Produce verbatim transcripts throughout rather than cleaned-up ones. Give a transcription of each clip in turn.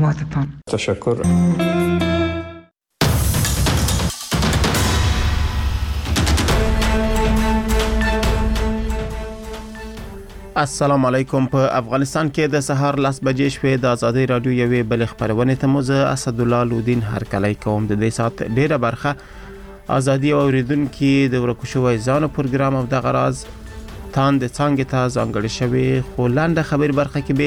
اقداماتتان. تشکر. السلام علیکم. په افغانستان کې د سهار لاس بجې شوې د ازادي رادیو یوې بل خبرونه ته موزه اسد الله لودین هرکلی کوم. د دې سات ډیره برخه ازادي اوریدونکو د ورکوشوي ځانو پروګرام او د غراز تان د څنګه ته ځانګړي شوی خو لاندې خبر برخه کې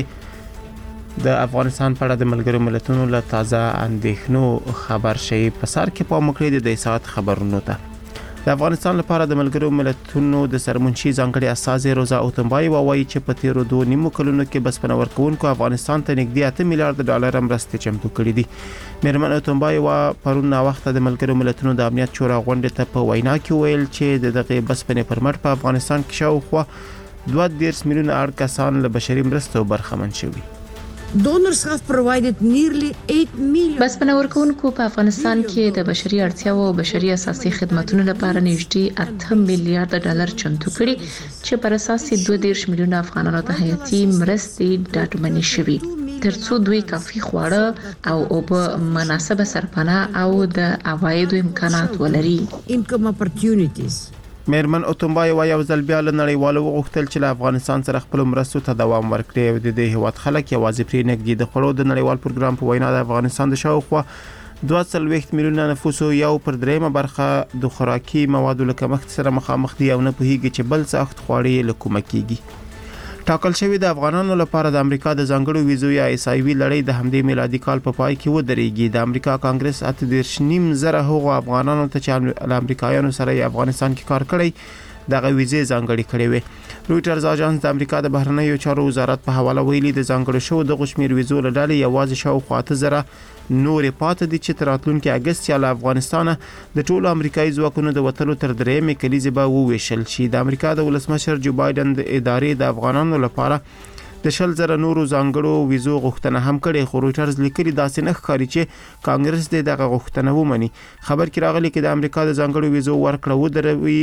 به د افغانستان په اړه د ملګرو ملتونو له تازه اندېښنو خبر شي. په سر کې په مکړې د دې سات خبرونو ته د افغانستان لپاره د ملګرو ملتونو د سرمنشي ځانګړي اساس روزا اوتمبای وایي چې په تیرو دوه نیمو کلونو کې بس پنور کوونکو افغانستان ته نږدې اته میلیارډ ډالر مرستې چمتو کړې دي. میرمن اوتمبای وا پرون وخت د ملګرو ملتونو د امنیت شورا غونډې ته په وینا کې ویل چې دغه بس پنې پرمټ په افغانستان کې شاوخوا دوه دېرش میلیونه اړ کسان له بشري مرستو برخمن شوي. Donors have provided nearly eight million. بس پنور کوونکو په افغانستان کې د بشري اړتیاو او بشري اساسي خدماتو لپاره نږدې اته میلیارډ ډالر چمتو کړي چې پر اساس دوه دېرش میلیونه افغانانو ته حیاتي مرستې ډاډمنې شوي ترڅو دوی کافي خواړه او اوبه مناسبه سرپناه او د عوایدو امکانات ولري. Income opportunities. میرمن اوتمبای وایي یو ځل بیا له نړیوالو وغوښتل چې له افغانستان سره خپل مرستو ته دوام ورکړي او د دې هیواد خلک یوازې پرې نږدې د خړو د نړیوال پروګرام په وینا د افغانستان د شاوخوا دوه څلوېښت میلیونه نفوس یو پر دریمه برخه د خوراکي موادو له کمښت سره مخامخ دي او نه پوهیږي چې بل سخت خواړې له کومه کیږي. ټاکل شوی د افغانانو لپاره د امریکا د ځانګړو ویزو یا ایس آی وی لړۍ د همدې میلادي کال په پای کې ودرېږي. د امریکا کانګرس اته دېرش نیم زره هغو افغانانو ته چې له امریکایانو سره یې افغانستان کې کار کړی دغه ویزې ځانګړي کړې وي. رويټرز اژانس د امریکا د بهرنیو چارو وزارت په حواله ویلي د ځانګړو شو د غشمیر ویزو لړۍ یوازې شاوخوا اته زره نورې پاتې دي چې تر راتلونکي اگست یا له افغانستانه د ټولو امریکایي ځواکونو د وټلو تر درېیمې کلیزې به وویشل شي. د امریکا د ولسمشر جو بایدن د ادارې د افغانانو لپاره د شل زره نورو ځانګړو ویزو غوښتنه هم کړې خو رويټرز لیکلي داسې نه ښکاري چې کانګرس د دغه غوښتنه ومني. خبر کې راغلی چې د امریکا د ځانګړو ویزو ورکړه ودروي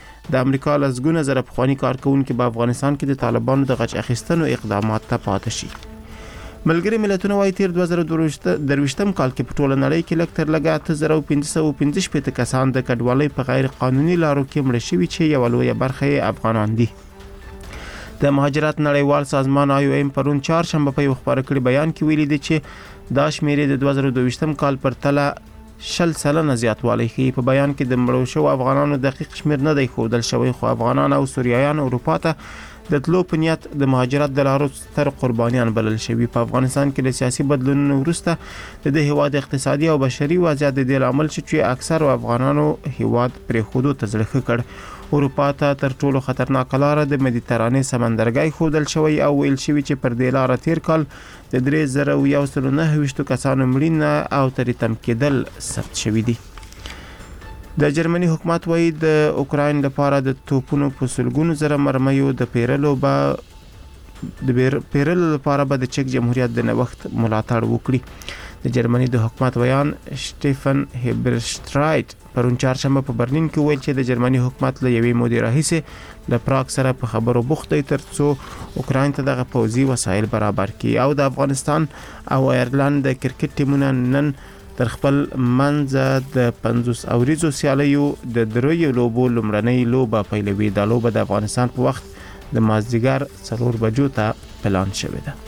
د امریکا لسګونه زره پخواني کارکونکو په افغانستان کې د طالبانو د غچ اخیستنو اقدامات ته پاتې شي. ملګری ملتونه وايي تیر دوه زره درویشتم کال کې په ټوله نړۍ کې لږ تر لږه اته زره پنځه سوه پنځه شپېته کسان د کډوالۍ په غیر قانوني لارو کې مړه شوي چې یو لویه برخه یې افغانان دي. د مهاجرت نړیوال سازمان آی او ایم پرون چهارشنبه په یو خبر کړي بیان کې ویلي دي چې دا شمیرې د دوه زره دویشتم کال پر تله شل سلنه زیاتوالی ښیي. په بیان کې د مړو شوو افغانانو دقیق شمیر نه دی ښودل شوی خو افغانان او سوریایان اروپا ته د تلو په نیت د مهاجرت د لارو ستر قربانیان بلل شوي. په افغانستان کې د سیاسي بدلونونو وروسته د دې هیواد اقتصادي او بشري وضعیت د دې لامل شو چې اکثر افغانانو هیواد پرېښودو ته زړه ښه کړ. اروپا ته تر ټولو خطرناک لاره د مدیترانې سمندرګي ښودل شوی او ویل شوی چې پر دې لاره تیر کال د درې زره یو سل نهه ویشت کسانو مړینه او تریتم کېدل ثبت شوی دي. د جرمني حکومت وایي د اوکراین لپاره د توپونو په سلګونو زره مرمیو د پیرلو به د پیرلو لپاره به د چک جمهوریت د نوښت ملاتړ وکړي. د جرمني د حکومت ویان شټيفن هیبرشټرایټ پرون چهارشنبه په برلین کې ویل چې د جرمني حکومت له یوې مودې راهیسې د پراګ سره په خبرو بوخت دی ترڅو اوکراین ته دغه پوځي وسایل برابر کړي. او د افغانستان او ایرلند د کرکټ ټیمونه نن تر خپل منځ د پنځوس اوریزو سیالیو د دریو لوبو لومړنۍ لوبه پیلوي. د لوبه د افغانستان په وخت د مازدیګر څلور بجو ته پلان شوې ده.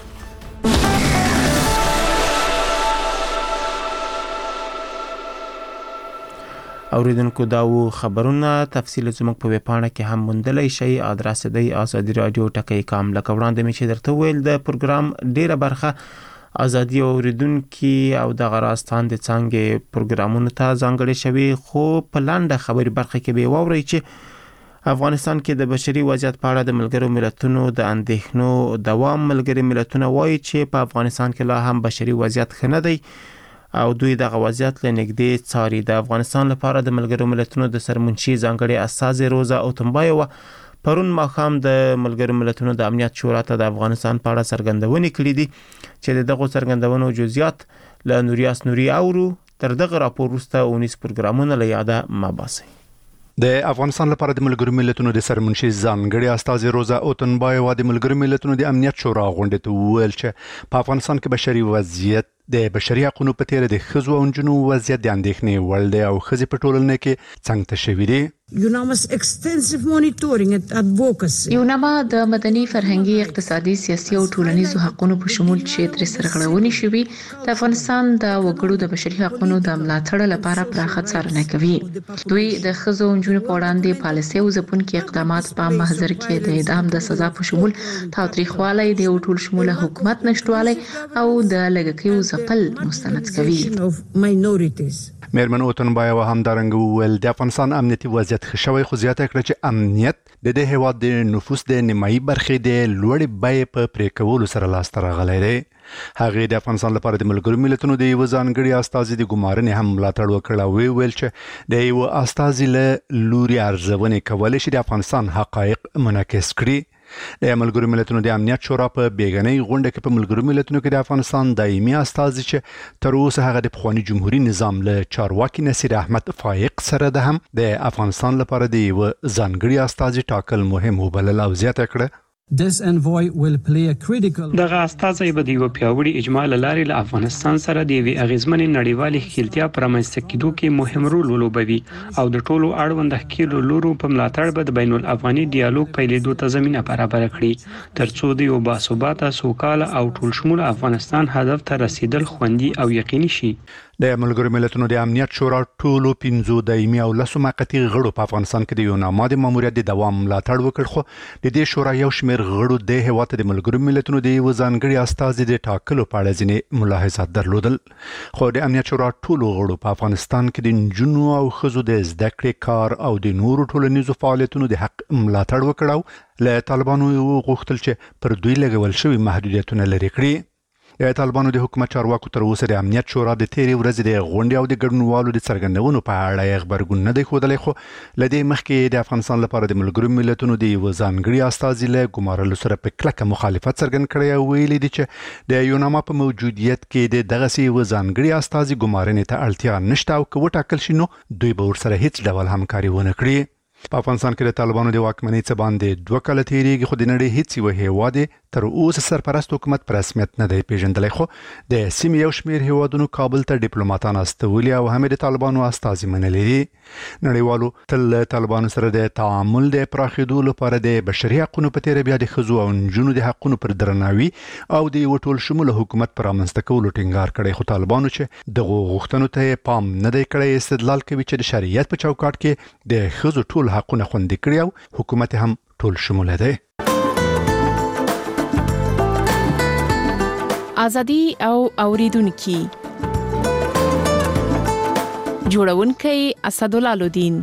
اوریدونکو دا و خبرونه تفصیل زموږ په ویبپاڼه کې هم موندلی شئ. ادرس دی ازادي رادیو ټکی کام. لکه وړاندې مې چې درته ویل د پروګرام ډیره برخه ازادي اوریدونکو او د غراستان د څنګه پروګرامونو ته ځانګړي شوی خو په لاندې خبري برخه کې به ووري چې افغانستان کې د بشري وضعیت په اړه د ملګرو ملتونو د اندېښنو دوام. ملګري ملتونه وایي چې په افغانستان کې لا هم بشري وضعیت ښه نه دی او دوی دغه وضعیت له نږدې څاري. د افغانستان لپاره د ملګرو ملتونو د سرمنشي ځانګړي اساس روزا اوتمبای و پرون ماښام د ملګرو ملتونو د امنیت شورا ته د افغانستان په اړه څرګندونې کړې دي چې دغه څرګندونو جزئیات له نوریاس نوري اورو. تر دغه راپور وروسته اونیس پروګرامونه له یاده مباسي. د افغانستان لپاره د ملګرو ملتونو د سرمنشي ځانګړي استاذ روزا اوتنبای و د ملګرو ملتونو د امنیت شورا غونډې ته ویل چې په افغانستان کې بشري وضعیت د بشري حقوقو په تیر د ښځو او نجونو وضعیت د اندېښنې وړ دی او ښځې په ټولنه کې څنګ ته شوي دي. UNAMA's extensive monitoring and advocacy. یوناما د مدني فرهنګي اقتصادي سیاسي او ټولنیزو حقوقو په شمول چې تر سرغړونې شوي د افغانستان د وګړو د بشري حقوقو د ملاتړ لپاره پراخه څارنه کوي. دوی د ښځو او نجونو په وړاندې پالیسي او ځپونکي اقدامات په محضر کې د اعدام د سزا په شمول تاوتریخوالی د ټول شموله حکومت نشټوالی او د لږکیو ځپل مستند کوي. مېرمن اوتنبایو همدارنګه وویل د افغانستان امنیتي وضعیت ښه شوی، خو زیاته کړه چې امنیت د دې هېواد د نفوس د نیمایي برخې د لوړې بیې په پرې کولو سره لاسته راغلی دی. هغې د افغانستان لپاره د ملګرو ملتونو د یوه ځانګړي استازي د ګمارنې هم ملاتړ وکړ او ویل چې د یوه استازي له لوري ارزونې کولی شي د افغانستان حقایق منعکس کړي. د ملګرو ملتونو د امنیت شورا په بیګنۍ غونډه کې په ملګرو ملتونو کې د افغانستان دایمي استازي چې تر اوسه هغه د پخواني جمهوریت نظام له چارواکي نصیر احمد فائق سره ده هم د افغانستان لپاره د یو ځانګړي استازي ټاکل مهم وبلل او زیاته کړه This envoy will play a critical دغه استازی به د یو پیاوړي اجماع لارې له افغانستان سره د یوې اغیزمنې نړیوالې ښکیلتیا پر رامنځته کېدو کې مهم رول ولوبوي او د ټولو اړوند ښکیلو لورو په ملاتړ به د بین الافغاني ډیالوګ پیلېدو ته زمینه برابر کړي ترڅو د یو باثباته سوکاله او ټول شموله افغانستان هدف ته رسیدل خوندي او یقیني شي. د ملګرو ملتونو د امنیت شورا ټولو پنځو دایمي او لسو موقتي غړو په افغانستان کې د یوناما د ماموریت د دوام ملاتړ وکړ، خو د دې شورا یو شمېر غړو د هېواد ته د ملګرو ملتونو د یو ځانګړي استازي د ټاکلو په اړه ځینې ملاحظات درلودل. خو د امنیت شورا ټولو غړو په افغانستان کې د نجونو او ښځو د زده کړې، کار او د نورو ټولنیزو فعالیتونو د حق ملاتړ وکړ او له طالبانو غوښتل چې پر دوی لګول شوي محدودیتونه لرې کړي. د طالبانو د حکومت چارواکو تر اوسه د امنیت شورا د تیرې ورځې د غونډې او د ګډونوالو د څرګندونو په اړه یې خبرګون نه دی ښودلی، خو له دې مخکې د افغانستان لپاره د ملګرو ملتونو د یوه ځانګړي استازي له ګمارلو سره په کلکه مخالفت څرګند کړی او ویلي دي چې د یوناما په موجودیت کې د دغسې یوه ځانګړي استازي ګمارنې ته اړتیا نشته او که وټاکل شي نو دوی به ورسره هیڅ ډول همکاري ونه کړي. په افغانستان کې د طالبانو د واکمنۍ څه باندې دوه کاله تیریږي، خو د نړۍ هیڅ یو هېواد تر اوسه سرپرست حکومت په رسمیت نه دی پیژندلی، خو د سیمې یو شمېر هېوادونو کابل ته ډیپلوماتان استولي او هم د طالبانو استازي منلي دي. نړیوالو تل له طالبانو سره د تعامل د پراخېدو لپاره د بشري حقوقو په تیره بیا د ښځو او نجونو د حقوقو پر درناوي او د یو ټول شموله حکومت پر رامنځته کولو ټینګار کړی، خو طالبانو چې دغو غوښتنو ته پام نه دی کړی استدلال کوي چې د شریعت په چوکاټ کې د ښځو ټول حقونه خوندي کړي او حکومت هم ټول شموله دی. ازادي او اوریدونکو جوړونکي اسدالله لودین.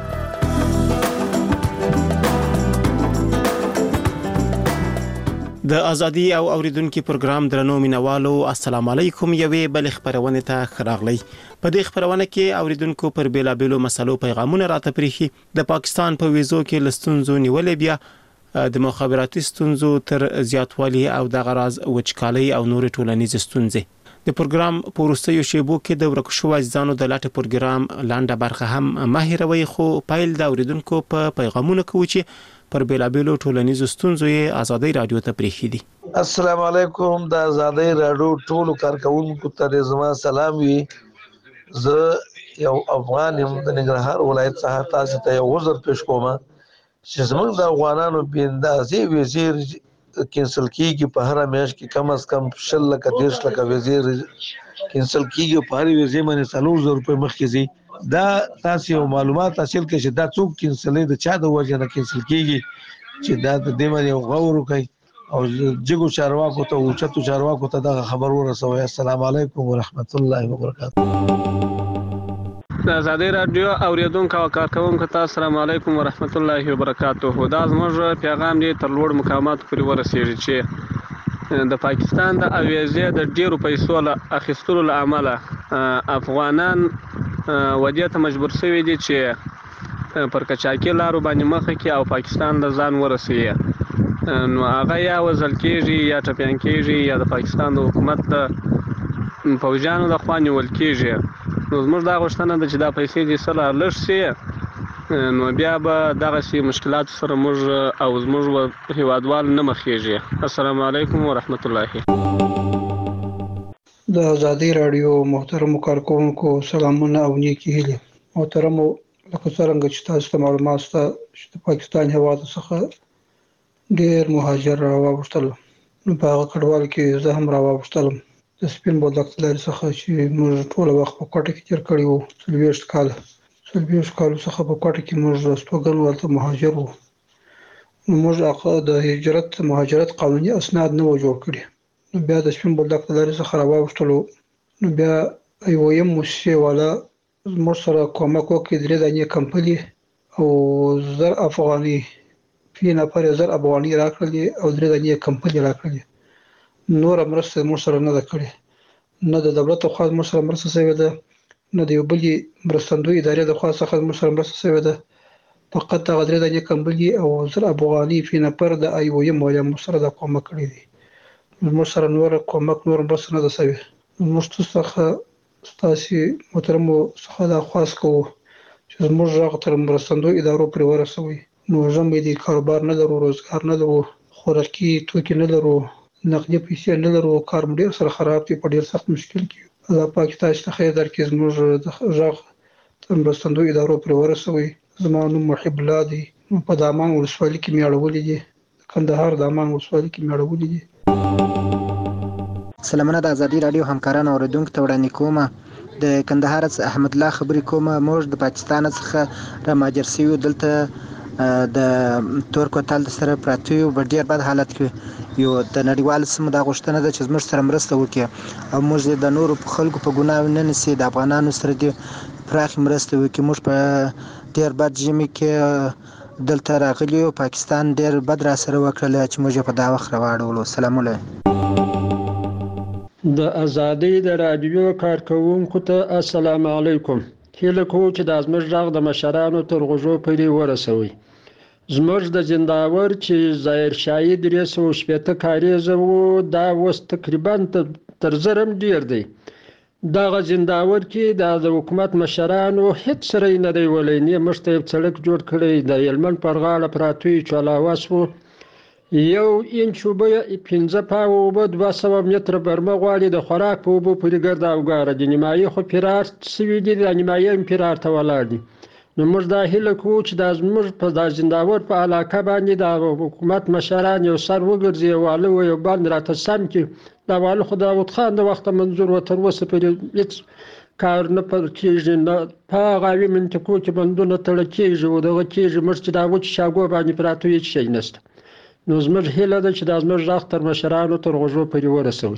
د ازادي او اوریدونکو پروګرام درنو مینوالو السلام علیکم. یوې بل خبرونه ته خراغلی. په دې خبرونه کې اوریدونکو پر بیلابیلو مسلو پیغامونه راته پریخي. د پاکستان په ویزو کې لستونزو نیولې بیا د مخابراتي ستونزو تر زیاتوالي او د غراز وچکالي او نور ټولنیز ستونزې. د پروګرام پورستیو شیبو کې د ورکشو ځانو د لاټ پروګرام لاندې برخه هم ماهروي، خو پایل د اوریدونکو په پیغامونه کوي چې پر بیلابیلو ټولنیزو ستونزو یې ازادي رادیو ته پریخي دي. السلام علیکم. د ازادي رادیو ټولو کارکونکو ته زما سلام وي. زه یو افغان یم د ننګرهار ولایت څخه تاسو ته یو عذر پیش کوم چې زموږ د افغانانو بیندازي وزیر کینسل کیږي. په هر میاشت کې کم از کم شل لکه دیرش لکه وزیر کینسل کیږي، په هر وزیر باندې څلور زره روپۍ مخکې ځي. دا تاسو یو معلومات حاصل کړئ چې دا څوک کینسلې د چا د وجه نه کینسل کیږي، چې دا د دې باندې غور وکړي او جګو چارواکو ته او چتو چارواکو ته دا خبر ورسوي. السلام علیکم ورحمت الله وبرکاته. د ازادي رادیو اوریدونکو او کارکونکو ته السلام علیکم ورحمت الله وبرکاته. دا زموږ پیغام دی تر لوړ مقامات پورې ورسیږي چې د پاکستان د اویزې د ډیرو پیسو له اخیستلو له امله افغانان ودې ته مجبور شوي دي چې پر کچاکي لارو باندې مخه کې او پاکستان د ځان ورسوي. نو هغه یا وزل کېږي یا ټپیان کېږي یا د پاکستان د حکومت د فوجانو د خوا نیول کېږي. نو زموږ دا غوښتنه ده چې دا پیسې دې سره لږ شي، نو بیا به دغسې مشکلاتو سره موږ او زموږ هیوادوال نه مخېږي. السلام علیکم ورحمت الله. د ازادي رادیو محترم کارکونکو سلامونه او نیکی هیلې. محترم لکه څنګه چې تاسو ته معلومات شته چې د پاکستان هیواد څخه ډېر مهاجر راووتل، نو په هغه کډوال کې زه هم راووتلم د سپین بولدک لارې څخه چې موږ ټول وخت په کوټه کې تیر کړی وو. څلوېښت کاله څلوېښت کالو څخه په کوټه کې موږ استوګن ورته مهاجر وو. نو موږ هغه د هجرت مهاجرت قانوني اسناد نه و جوړ کړي. نو بیا د سپین بولدک لارې څخه راووتلو، نو بیا یو یم موسسې والا زموږ سره کومک وکړي، درې دانې کمپنۍ او زر افغاني فی نفر زر افغاني راکړلې او درې دانې کمپنۍ راکړلې. نور مرسته موږ سره نه ده کړې، نه د دولت خوا موږ سره مرسته شوې ده، نه د یو بلې مرستندوی ادارې د خوا څخه موږ سره مرسته شوې ده. فقط هغه درې دانې کمپنۍ او زر افغاني فی نفر د ای او یم والا موږ سره د کومک کړی دی. موږ سره نور کومک نور مرسته نه ده شوې. موږ څخه ستاسو محترمو څخه دا خواست کوو چې زموږ غږ تر مرستندوی ادارو پورې ورسوي. نو ژمی دی، کاروبار نه لرو، روزګار نه لرو، خوراکي توکي نه لرو، نقدي پیسې نه لرو، کار مو ډېر سره خراب دی، په ډېر سخت مشکل کې. الله پاک تاسو ته خیر درکړي، زموږ د غږ تر مرستندوی ادارو پورې ورسوي. زما نوم محب الله دی، په دامان ولسوالۍ کې مې اړولې دي، د کندهار دامان ولسوالۍ کې مې اړولې دي. سلامونه د ازادي رادیو همکارانو اوریدونکو ته وړاندې کوم. د کندهار څخه احمد الله خبرې کوم. موږ د پاکستان څخه را مهاجر شوي، دلته د تور کوتل سره پراته یو، په ډېر بد حالت کې یو. د نړیوال سیمو دا غوښتنه ده چې زموږ سره مرسته وکړي او موږ د نورو خلکو په ګناه نه نیسي، د افغانانو سره دې پراخې مرسته وکړي. موږ په ډېر بد ژمي کې دلته راغلي یو، پاکستان ډېر بد را سره وکړل چې موږ په دا وخت راواړولو. سلامونه. د ازادۍ د رادیو کارکونکو ته السلام علیکم. هیله کوم چې د زموږ غږ د مشرانو تر غوږو پورې ورسوي. زموږ د زنداور چې ظاهر شاهي درې سوه شپېته کاریزه وو، دا اوس تقریبا تر زرم ډېر دی. دغه زنداور کې د حکومت مشرانو هیڅ سره نه دی ولی، نه موږ ته یو سړک جوړ کړی، د هلمند پر غاړه پراته چالاواس وو، یو انچ اوبه پنځه پاوه اوبه دوه سوه متره برمه غواړي، د خوراک په اوبو پورې ګرد او ګاره دي. نیمایي خو فرار سوي دي، د نیمایي هم فرار ته ولاړ دي. نو موږ دا هیله کوو چې دا زموږ په دا زنداور په علاقه باندې د حکومت مشران یو سر وګرځي، یو واله و یو بند راته سم کړي. دا واله خو د داود خان د وخته منظور و، تر اوسه پورې هېڅ کار نه پر کېږي، نه په هغه اوې منطقو کې بندونه تړل کېږي او دغه کېږي. موږ چې دا وچې شاګو باندې پراته هېڅ شی نشته. نو زموږ هیله ده چې دا زموږ غږ تر مشرانو تر غوږو پورې ورسوي.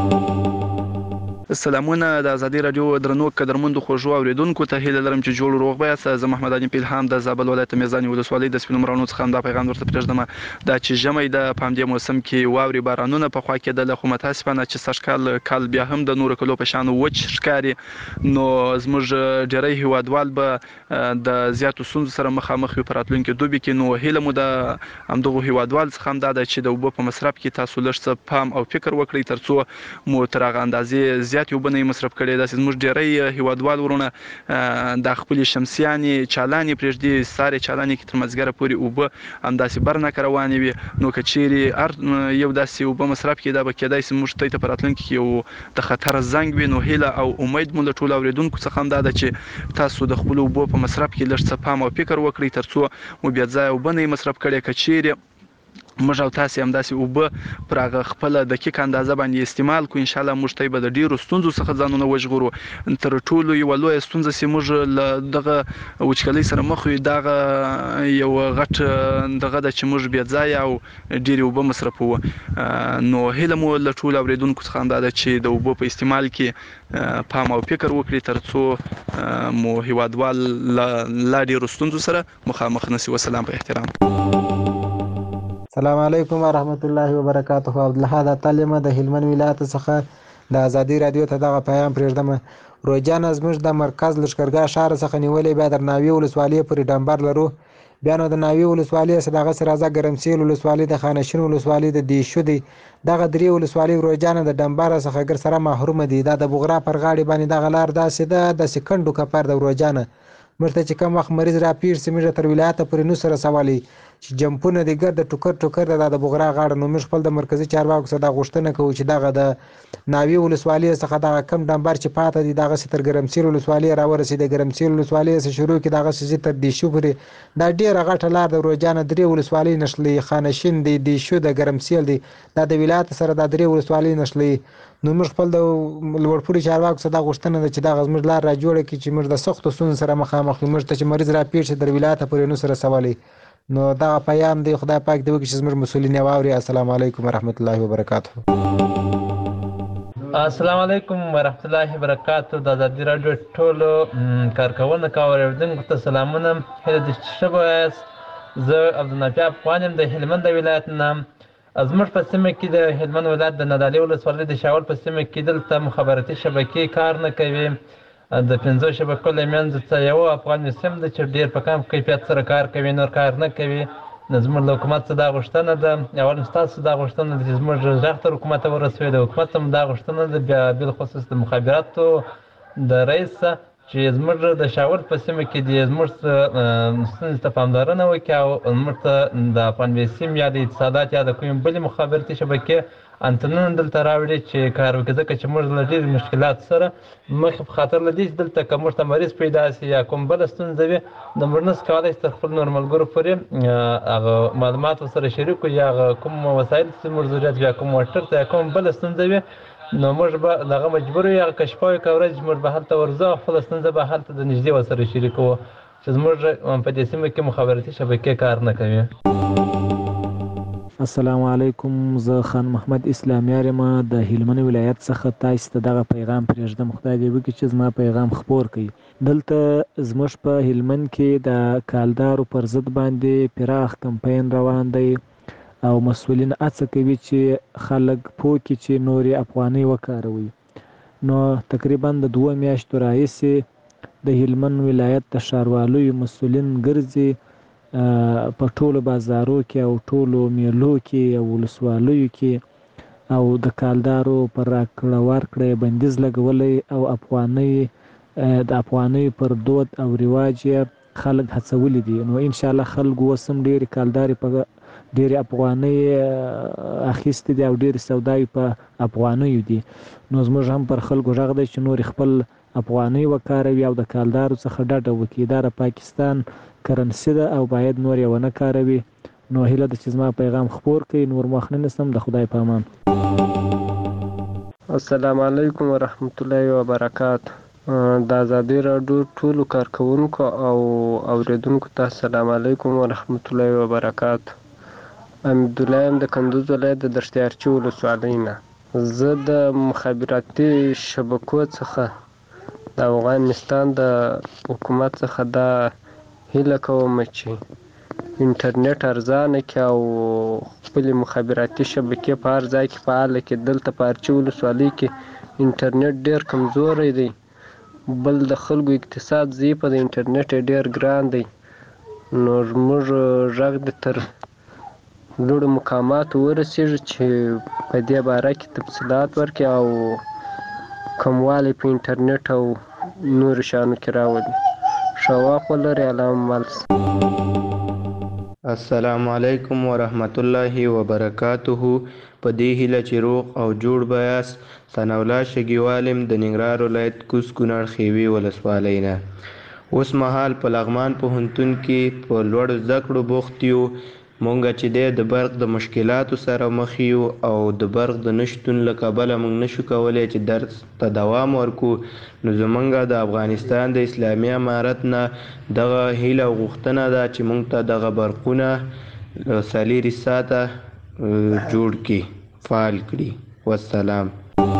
سلامونه د ازادي رادیو درنو قدرمنو خوږو اوریدونکو ته هیله لرم چې جوړ روغ بیاست. زه محمد علي پیلهام د زابل ولایت میزان ولسوالۍ د سپینو مرانو څخه دا پیغام ورته پرېږدم، دا چې ژمی د په همدې موسم کې واورې بارانونه په خوا کېدل، خو متاسفانه چې سږکال کال بیا هم د نورو کلو په شان وچ ښکاري. نو زموږ ډېری هیوادوال به د زیاتو ستونزو سره مخامخ وي په راتلونکي دوبي کې. نو هیله مو د همدغو هیوادوال څخه هم دا ده چې د اوبو په مصرف کې تاسو لږ څه پام او فکر وکړئ، تر څو مو تر هغه اندازې زیات اوبه نه مصرف کړي. داسې زموږ ډېری هیوادوال ورونه د خپلې شمسیانې چالانې پرېږدي، سارې چالانې کې تر مازدیګره پورې اوبه همداسې برنکه روانې وي. نو که چیرې هر یو داسې اوبه مصرف کړي، دا به کېدای شي موږ ته په راتلونکي کې یو د خطر زنګ وي. نو هیله او امید مو له ټولو اورېدونکو څخه هم دا ده چې تاسو د خپلو اوبو په مصرف کې لږ څه پام او فکر وکړئ، تر څو مو بې ځایه اوبه نه مصرف کړي. که چیرې موږ او تاسې همداسې اوبه پر هغه خپله دقیق اندازه باندې استعمال کړو، انشاءالله موږ ته به د ډېرو ستونزو څخه ځانونه وژغورو. تر ټولو یوه لویه ستونزه چې موږ له دغه وچکالۍ سره مخ یو، دغه یو غټ دغه ده چې موږ بې ځایه او ډېرې اوبه مصرفوو. نو هیله مو له ټولو اورېدونکو څخه همدا ده چې د اوبو په استعمال کې پام او فکر وکړي، تر څو مو هیوادوال له لا ډېرو ستونزو سره مخامخ نشي. وسلام، په احترام. السلام علیکم ورحمت الله وبرکاته. عبدالحاد اتل د هلمند ولایت څخه د ازادي رادیو ته دغه پیغام پرېږدم. روجان زموږ د مرکز لښکرګاه ښار څخه نیولې، بیا در ناوې ولسوالۍ پورې ډمبر لرو، بیا نو د ناوې ولسوالۍ څخه دغسې راځه ګرمسیل ولسوالۍ، د خانشین ولسوالۍ، د دیشو دی، دغه درې ولسوالۍ روجان د ډمبر څخه ګرسره محرومه دي. دا د بغرا پر غاړې باندې دغه لار داسې ده، داسې کنډو کپر د روجانه مرته چې کوم وخت مریض را پیر سي موږ تر ولایت پورې نو سره سوالي چې جمپونه دي ګرد ټوکر ټوکر د بغرا غاړه نو موږ خپل د مرکزی چارواکو سره د غوښتنه کوو چې دغه د ناوی ولسوالۍ څخه د کم ډمبر چې پاته دي دغه ستر ګرمسیر ولسوالۍ را ورسېد د ګرمسیر ولسوالۍ څخه شروع کی دغه سي تر دي شو پورې دا ډیره غټه لار د روجانه درې ولسوالۍ نشلې خانشین دي دي شو د ګرمسیر دي د ولایت سره د درې ولسوالۍ نشلې نو موږ خپل د لوړپوړي چارواکو سره د غوښتنه ده چې دغه زموږ لار را جوړه کړي چې موږ د سختو ستونزو سره مخامخ یو موږ ته چې مریض را پیر شي د ولایت پورې نو سره سوالي نو دا پیام دی خدای پاک دی چې زموږ مسؤلین واوري. السلام علیکم ورحمت الله وبرکاته. السلام علیکم ورحمت الله وبرکاته. د ازادي راډیو ټولو کارکوونکو او اوریدونکو ته سلامونه. هله د شبه زه عبدالنافع افغان یم د هلمند ولایت نه. زموږ په سیمه کې د هلمند ولایت د نادعلي ولسوالۍ د شاول په سیمه کې دلته مخابراتي شبکې کار نه کوي. د پنځو شبکو له منځ څخه یو افغان سیم ده چې ډېر په کم کیفیت سره کار کوي، نور کار نه کوي. نو زموږ له حکومت څخه دا غوښتنه ده، اول ستاسو دا غوښتنه ده چې زموږ غږ تر حکومت ورسوي. د حکومت هم دا غوښتنه ده، بیا بالخصوص د مخابراتو د رئیس چې زموږ د شاول په سیمه کې دي زموږ ستونزې ته پاملرنه وکړي او موږ ته د افغان سیم یا د اتصالات یا د کومې بلې مخابراتي شبکې انتنونه دلته راوړي چې کار وکړي، ځکه چې موږ له ډېرو مشکلاتو سره مخ په خاطر له دې چې دلته که موږ ته مریض پیدا شي یا کوم بله ستونزه وي نو موږ نشو کولی چې تر خپلو نور ملګرو پورې هغه معلومات ورسره شریک کړو یا هغه کوم وسایل چې موږ ضرورت وي یا کوم موټر ته یا کوم بله ستونزه وي نو موږ به د هغه مجبور یو هغه کشفه وي که ورځ چې موږ به هلته ورځو او خپله ستونزه به هلته د نږدې ورسره شریکوو چې زموږ په دې سیمه کې مخابراتي شبکې کار نه کوي. السلام علیکم. زه خان محمد اسلامیار یم د هلمند ولایت څخه. تاسو ته دغه پیغام پرېږدم، خدای دې وکړي چې زما پیغام خپور کړي. دلته زموږ په هلمند کې د کالدارو پر ضد باندې پراخ کمپاین روان دی او مسؤلین هڅه کوي چې خلک پوه کړي چې نورې افغانۍ وکاروي. نو تقریبا د دوه میاشتو راهیسې د هلمند ولایت د ښاروالۍ مسؤلین ګرځي په ټولو بازارو کې او ټولو میلو کې او ولسوالیو کې او د کالدارو پر راکړه ورکړه بندیز لګولی او افغانۍ د افغانۍ پر دود او رواج یې خلک هڅولی دي. نو انشاءالله خلکو اوس هم ډېرې کالدارې په ډېرې افغانۍ اخیستې دي او ډېرې سوداوي په افغانیو دي. نو زموږ هم پر خلکو غږ دی چې نورې خپل افغانۍ وکاروي او د کالدارو څخه ډډه وکړي. دا د پاکستان کرنسي ده او باید نور یې ونه کاروي. نو هیله ده چې زما پیغام خپور کړي. نور مخ نه نیسم. د خدای په امان. السلام علیکم ورحمت الله وبرکاته. د ازادي راډیو ټولو کارکوونکو او اوریدونکو ته السلام علیکم ورحمت الله وبرکاته. حمید الله یم د کندوز ولایت د دشتیارچي ولسوالۍ نه. زه د مخابراتي شبکو څخه د افغانستان د حکومت څخه دا هیله کوم چې انټرنیټ ارزانه کړي او خپلې مخابراتي شبکې په هر ځای کې فعاله کړي. دلته په ارچي ولسوالۍ کې انټرنیټ ډېر کمزوری دی، بل د خلکو اقتصاد ضعیفه دی، انټرنیټ یې ډېر ګران دی. نو زموږ غږ د تر لوړو مقاماتو ورسېږي چې په دې باره کې تفصیلات ورکړي او کموالی په انټرنیټ او نورو شیانو کې راولي. شواق ولري. علامه مالس. السلام علیکم ورحمت الله وبرکاته. په دې هیله چې روغ او جوړ بیاست. ثناءالله شګیوالم د ننګرهار ولایت کوز کونړ خیوي ولسوالۍ نه. اوس مهال په لغمان پوهنتون کې په لوړو زده کړو بوخت یو. مونږ چې دی د برق د مشکلاتو سره مخ یو او د برق د نشتون له کبله مونږ نشو کولی چې درس ته دوام ورکو. نو زمونږ د افغانستان د اسلامي امارت نه دغه هیله او غوښتنه ده چې مونږ ته دغه برقونه څلېرویشت ساعته جوړ کړي، فعال کړي. والسلام.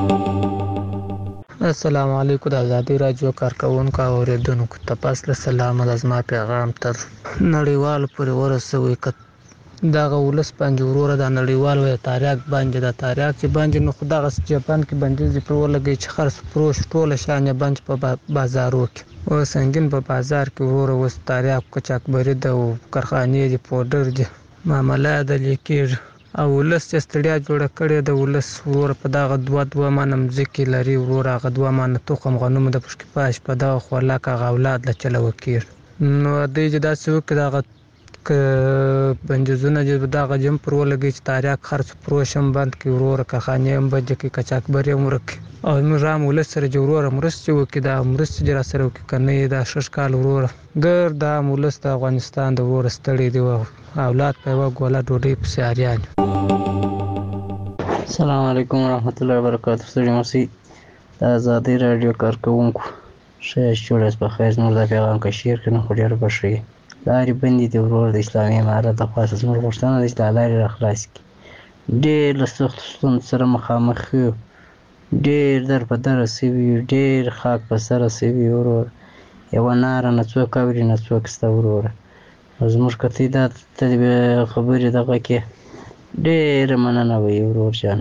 السلام علیکم. د ازادي راډیو کارکوونکو او اوریدونکو ته پاس له سلامه د زما پیغام تر نړیوالو پورې ورسوئ. که دغه ولس باندې وروره د نړیوال وی تاریاک باندې د تاریاک چې باندې نو خو دغه جاپان کې بندیز پر ولګي چې خرڅ فروش ټوله شان یې بند په بازارو کې او سنگین په بازار کې وروره اوس تاریاک قاچاقبري ده او کارخانې دي، پوډر دي، معامله د لیکېږي او ولس چې ستړیا جوړه کړې د ولس ورور په دغه دوه دوه مانه مځکې لري ورور هغه دوه مانه تخم غنم د پشکې پاش په دغه خوراک هغه اولاد له چله وکړ نو دوی چې داسې وکړي دغه پنځوزونه چې دغه جم پر ولګي چې تاریخ خرڅ پروشم بند کې ورور که خانې هم بج کې کچاکبر هم ورک او موږ هم ولس سره جوړور مرسته وکړي دا مرسته جرا سره وکړي کنه دا شش کال ورور ګر دا ولس د افغانستان د ورور ستړي دی اولاد په وګوله ډوډۍ په سیاریان. السلام علیکم ورحمت الله وبرکاته. ستړي مرسي د آزادۍ رادیو کارکونکو ښه جوړاست په خیر نور د پیغام کې شیر کنه خو ډیر بشي لارې بندي د ورور د اسلامي امارت د خاص زموږ غوښتنه د لارې راخلاص کی ډیر له سخت ستونزو سره مخامخ یو ډیر در په در سوي ډیر خاک په سر سوي ورور یو نار نه څوک اوري نه څوک ست ورور زموږ کتی دا خبرې دغه کې ډیر مننه وي ورور جان.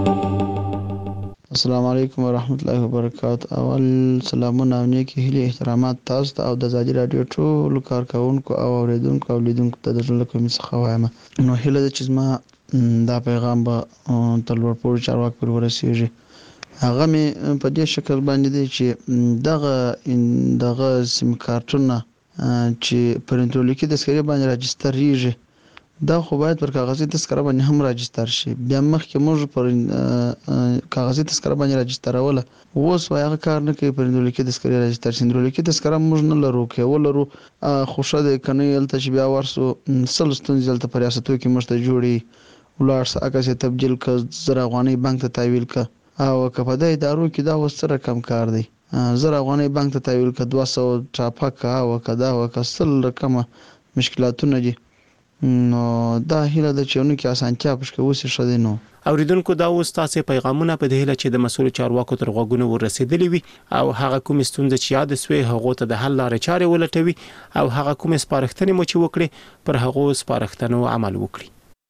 السلام علیکم ورحمت الله وبرکاته. اول سلامونه او نیکی هیلې احترامات تاسو ته او د آزادۍ رادیو ټول کارکونکو او اوریدونکو او لیدونکو ته د زړه کومې څخه وایم نو هیله ده چې زما دا پیغام به تر لوړ پوړو چارواکو پورې ورسیږي. هغه مې په دې شکل باندې دی چې دغه دغه سیم کارتونه چې پر الکترونیکي تذکرې باندې راجستریږي دا خو باید پر کاغذي تذکره باندې هم راجستر شي. بیا مخکې موږ پر کاغذي تذکره باندې راجستروله اوس وای هغه کار نه کوي پر الکترونیکي تذکرې راجستر شي. الکترونیکي تذکره موږ نه لرو کې ولرو خو شاده کنه یلته چې بیا ورسو سلستون ځلته پر ریاستو کې مشته جوړي ولارس اکه تبدیل ک زر افغاني بانک ته تحویل ک او که په دې ادارو کې دا وسره کم کار دی زر افغاني بانک ته تحویل ک دوه سوه چاپه کا او کدا وکسل رقمه مشکلاتونه دي نو دا هیله ده چې نو کې اسانتیا پښکه وسی شوه نو. اوریدونکو دا اوس تاسو پیغامونه په دې هیله چې د مسؤل چارواکو تر غوږونو ورسېدلې وي او هغه کوم ستونزې چې یاد سوي هغه ته د حل لارې چارې ولټوي او هغه کوم سپارښتنې مو چې وکړي پر هغه سپارښتنو عمل وکړي.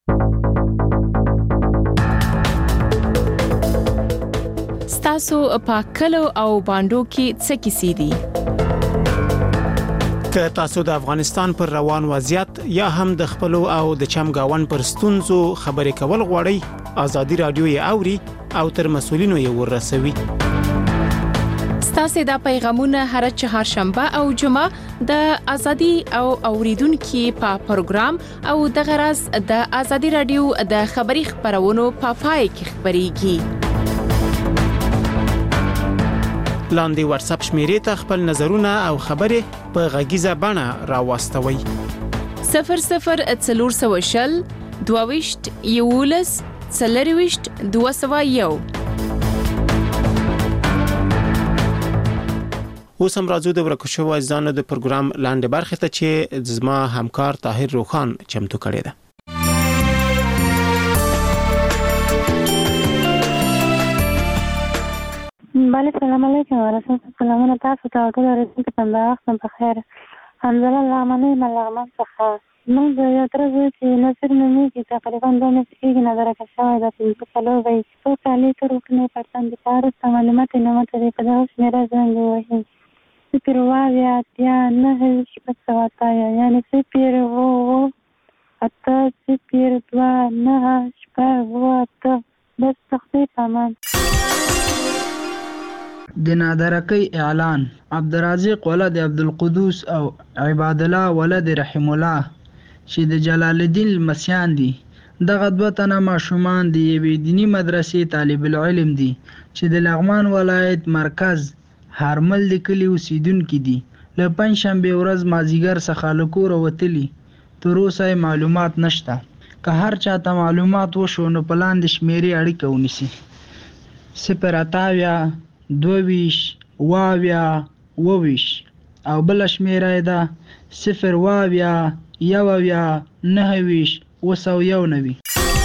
ستاسو په کلو او باندو کې څه کیسې دي؟ که تاسو د افغانستان پر روان وضعیت یا هم د خپل او د چمګاون پر ستونزو خبرې کول غواړئ آزادي رادیو یې اوري او تر مسؤلینو یې ورسوي. ستاسو د پیغامونه هر چهارشنبه او جمعه د آزادي او اوریدونکو په پروګرام او د غرض د آزادي رادیو د خبري خبرونو په پای کې خبريږي. لاندې واتس اپ شمیرې ته خپل نظرونه او خبرې په غږیزه بڼه راوستوي. صفر صفر څلور سوه شل دوه ویشت یولس څلور ویشت دوه سوه یو. اوس هم راځو د ورکو شوو ځانو د پروګرام لاندې برخه ته چې زما همکار طاهر روخان چمتو کړی دی. بله سلام علیکم ورحمت سلامونه تاسو ته ټول ورته په وخت په خیر الحمدلله الله منه ملغمن څخه موږ یو تر څو چې نصر مې کې تقریبا د مې کې نظر کښاوه د په کلو وي څو کالي تر وکنه پرتان دي کار معلومات نه مته په دغه شمیره ځنګ وایي سپیر وایا یا نه هیڅ څه واتایا یعنی سپیر وو اته سپیر دوا نه شپه وو ته بس تخته تمام. د نادرکی اعلان عبدالرزاق ولد عبدالقدوس او عباد الله ولد رحم الله چې د جلال الدین المسیان دي. دغه دوه تنه ماشومان د یوې دینی مدرسې طالب العلم دي چې د لغمان ولایت مرکز هرمل د کلی اوسیدونکي دي. له پنځشنبه ورځ مازیګر څخه له کوره وتلي تر اوسه معلومات نشته. که هر چاته معلومات وشو نو په لاندې شمیرې اړیکه ونیسي صفر اتاویا دوویش واویا وویش او بل شمیره ده صفر واویا یوویا نهویش وسو یو نوی.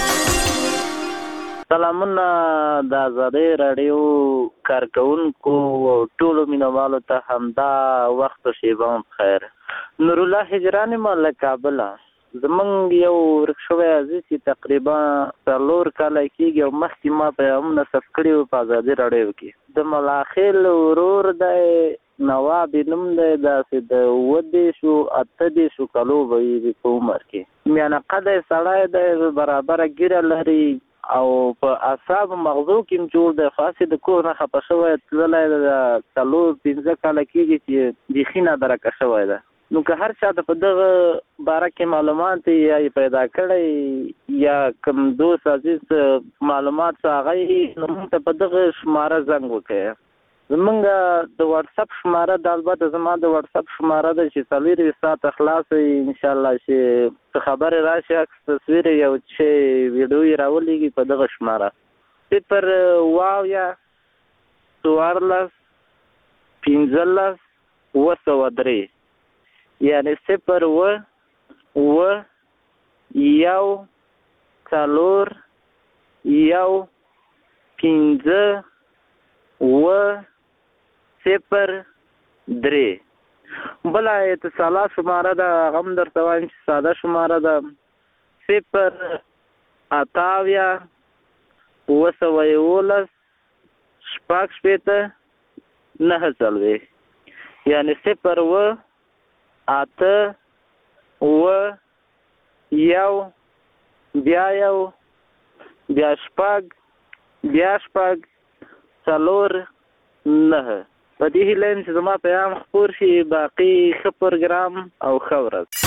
سلامونه د آزادۍ رادیو کارکونکو او ټولو مینوالو ته همدا وخت شیبه خیر. نور الله هجرانی مال کابل زمونږ یو ورکشوی عزیز چې تقریبا څلور کاله کېږي او مخکې ما پیغامونه ثبت کړي وو په آزادۍ راډیو کې. د ملاخیل ورور دی نواب نوم دی داسې د اووه دېرشو اته دېرشو کالو به وي په عمر کې میانه قده سړی دی برابره ګیره لري او په اعصابو مغزو کې هم جوړ دی خاصې د کور نه خفه شوی تللی د څلور پنځه کاله کېږي چې بیخي نادرکه شوی ده. نو که هر چا ته په دغه باره کې معلومات یا یې پیدا کړی یا کوم دوست عزیز معلومات څه هغه یې نو موږ ته په دغه شماره زنګ وکړئ. زمونږ د واتساپ شماره د البته زما د واتساپ شماره ده چې څلورویشت ساعته خلاصه وي انشاءالله چې څه خبرې راشي عکس تصویر یو چې ویډیو یې راولېږي په دغه شماره صفر واو یا څوارلس پنځلس اووه سوه درې یعنې صفر اووه اووه یو څلور یو پنځه اووه صفر درې. بله اتصالات شماره ده هغه هم درته وایم چې ساده شماره ده صفر اته اویا اووه سوه یولس شپږ شپېته نهه څلوېښت یعنې صفر اووه اته اووه یو بیا یو بیا شپږ بیا شپږ څلور نهه. په دې هیله یم چې زما پیغام خپور شي. باقي ښه پروګرام او ښه ورځ.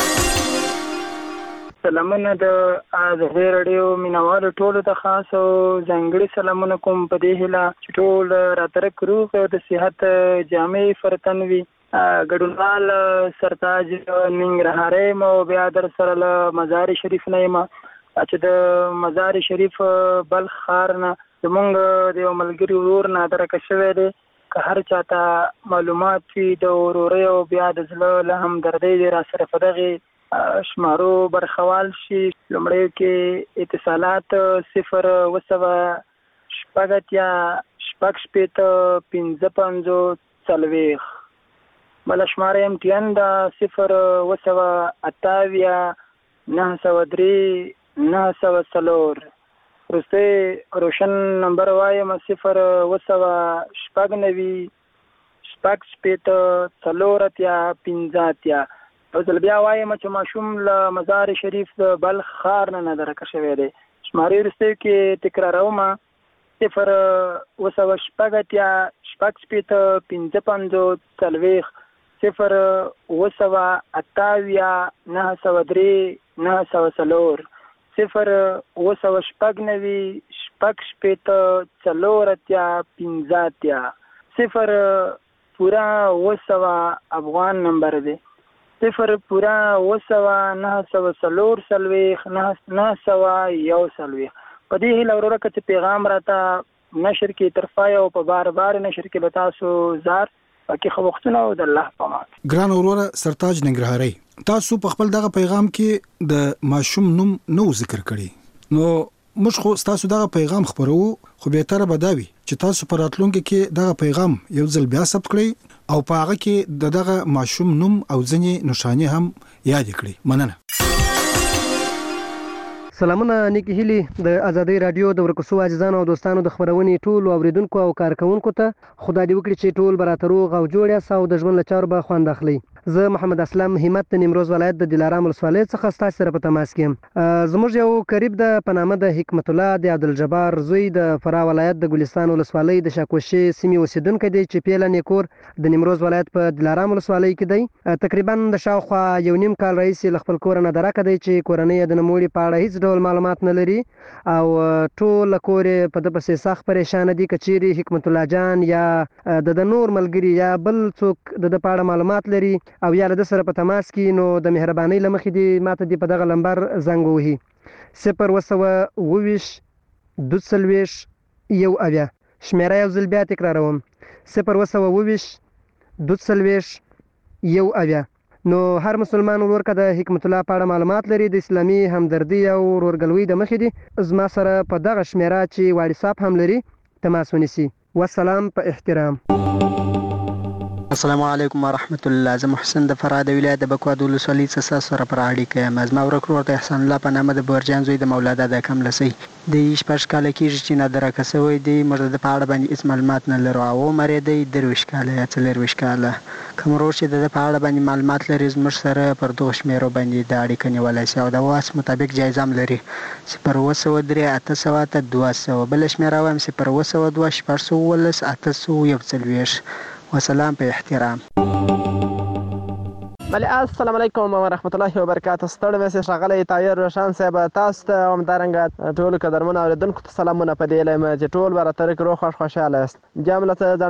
سلامونه د آزادۍ راډیو مینوالو ټولو ته خاص او ځانګړي سلامونه کوم په دې هیله چې ټول راترک روغ او د صحت جامې فرتن وي. ګډونوال سرتاج ننګرهاری یم او بیا در سره له مزار شریف نه یم چې د مزار شریف بلخ ښار نه زمونږ د یو ملګري ورور نادرکه شوی دی. که هر چا ته معلومات وي د ورورۍ او بیا د زړه له همدردۍ دی را سره په دغې شمارو برخوال شي. لومړیو کې اتصالات صفر اووه سوه شپږ اتیا شپږ شپېته پنځه پنځوس څلوېښت. بله شماره ایم ټي ان ده صفر اووه سوه اته اویا نهه سوه درې نهه سوه څلور. وروستی روشن نمبر وایم صفر اووه سوه شپږ نوي شپږ شپېته څلور اتیا پنځه اتیا. یو ځل بیا وایم چې ماشوم له مزار شریف د بلخ ښار نه نادرکه شوی دی. شمارې وروستیو کې تکراروم صفر اووه سوه شپږ اتیا شپږ شپېته پنځه پنځوس څلوېښت صفر اووه سوه اته اویا نهه سوه درې نهه سوه څلور صفر اووه سوه شپږ نوي شپږ شپېته څلور اتیا پنځه اتیا. صفر پورا اووه سوه افغان نمبر دی. صفر پورا اووه سوه نهه سوه څلور څلوېښت نهه سوه یو څلوېښت. په دې هیله وروره که چې پیغام راته نشر کې طرفه او په بار بار نشر کې له تاسو زار پکې خو وختونه او د الله په امان. ګران وروره سرتاج ننګرهاری تاسو په خپل دغه پیغام کې د ماشوم نوم نو ذکر کړی نو موږ خو تاسو دغه پیغام خبرو خو به تر بداوي چې تاسو پر راتلونکو کې دغه پیغام یو ځل بیا ثبت کړئ او په هغه کې دغه ماشوم نوم او ځنې نشانه هم یاد کړئ. مننه. سلامونه نیکی هیلی د آزادۍ رادیو د ورکوسو عزیزانو او دوستانو د خبرونې ټول اوریدونکو او کارکونکو ته خدای دې وکړي چې ټول برات روغ او جوړ یاست او د ژوند لچارو به خوند اخلي. زه محمد اسلم همت د نیمروز ولایت د دلارام ولسوالۍ څخه ستاسو سره په تماس کې یم. زموږ یو قریب د پنامه د حکمت الله د عبدالجبار زوی د فرا ولایت د ګلستان ولسوالۍ د شاکوشي سیمې اوسیدونکو دی چې پیله نیکور د نیمروز ولایت په دلارام ولسوالۍ کې دی. تقریبا د شاوخوا یو نیم کال رئیس له خپل کور نه درکه دی چې کورنۍ د نموړي په اړه هیڅ ډول معلومات نه لري او ټول کور په د پسې سخت پریشان دي. کچيري حکمت الله جان یا د نور ملګری یا بل څوک د په اړه معلومات لري او یا له سره په تماس کې نو د مهرباني لمخې دي ماته دی په دغه نمبر زنګ وهي صفر اووه سوه اووه ویشت دوه څلوېښت یو اویا. شمیره یو ځل بیا تکراروم صفر اووه سوه اووه ویشت دوه څلوېښت یو اویا. نو هر مسلمان ورور که د حکمت الله په اړه معلومات لري د اسلامي همدردي او ورورګلوي د مخې دي زما سره په دغه شمیره چې واتساپ هم لري تماس ونیسي. والسلام په احترام. السلام علیکم ورحمت الله. زه محسن د فراه د ولایت د بکواد ولسوالۍ څخه سره پر اړیکه یم. زما ورک ورور د احسان الله په نامه د بورجان زوی د مولاده د کملسۍ د شپږ کاله کېږي چې نادرکه شوی دی. موږ د په اړه باندې هېڅ معلومات نه لرو. او عمر یې دی درویشت کاله یا څلرویشت کاله. کوم ورور چې د په اړه باندې معلومات لري زموږ سره پر دغو شمېرو باندې د اړیکه نیولی شي او د واس مطابق جایزه هم لري. صفر اوه سوه درې اته سوه اته دوه سوه. بله شمېره وایم صفر اوه سوه دوه شپږ سوه اوولس اته سوه یو څلوېښت. وسلام په احترام. بله السلام علیکم ورحمت الله وبرکاته. ستړی مې سې ښاغلی طاهر روشن صاحب تاسو ته همدارنګه ټولو قدرمنو اورېدونکو ته سلامونه په دې یم چې ټول به راته روغ خوښ خوشحاله یاست. جملة